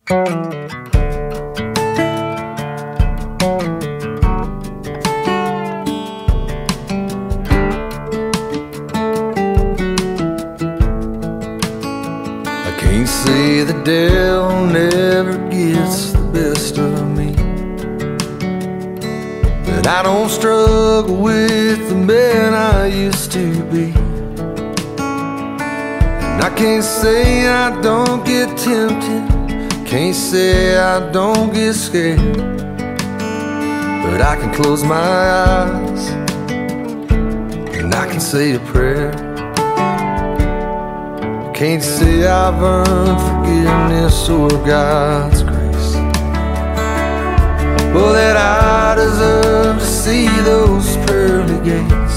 I can't say the devil never gets the best of me, but I don't struggle with the man I used to be. And I can't say I don't get tempted, can't say I don't get scared, but I can close my eyes and I can say a prayer. Can't say I've earned forgiveness or God's grace, well, that I deserve to see those pearly gates.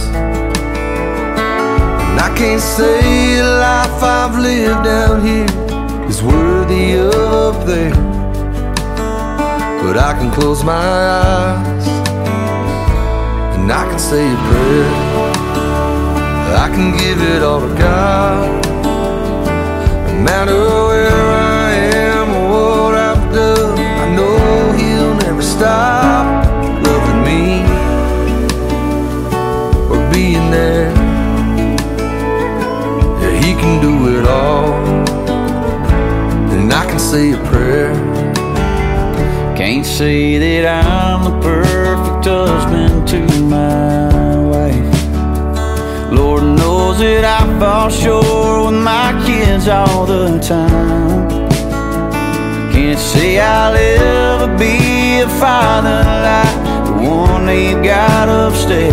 And I can't say the life I've lived down here is worthy of up there, but I can close my eyes and I can say a prayer. I can give it all to God, no matter where I am or what I've done. I know He'll never stop loving me or being there. Yeah, He can do it all, and I can say a prayer. Can't say that I'm the perfect husband to my wife. Lord knows that I fall short with my kids all the time. Can't say I'll ever be a father like the one they've got upstairs,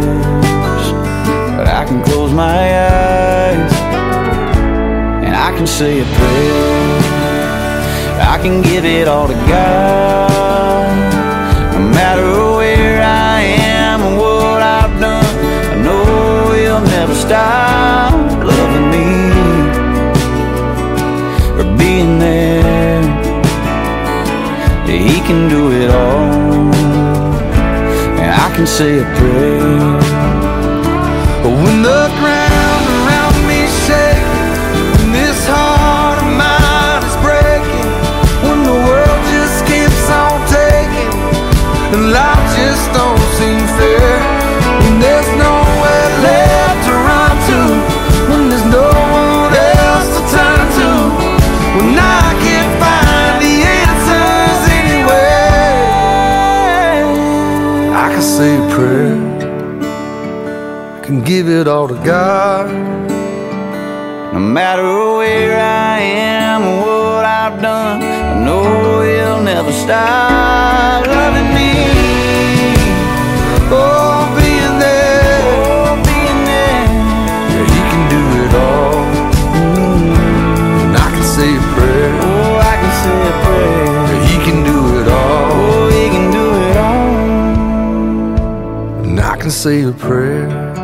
but I can close my eyes and I can say a prayer. I can give it all to God, no matter where I am and what I've done. I know He'll never stop loving me or being there. Yeah, He can do it all, and I can say a prayer. When the ground around me shakes and this heart of mine is breaking, when the world just keeps on taking and life just don't seem fair, when there's nowhere left to run to, when there's no one else to turn to, when I can't find the answers anywhere, I can say a prayer. I can give it all to God, no matter where I am or what I've done. I know He'll never stop loving me. oh, being there. Oh, being there. Yeah, He can do it all, and I can say a prayer. Oh, I can say a prayer. Yeah, He can do it all, Oh, He can do it all, and I can say a prayer.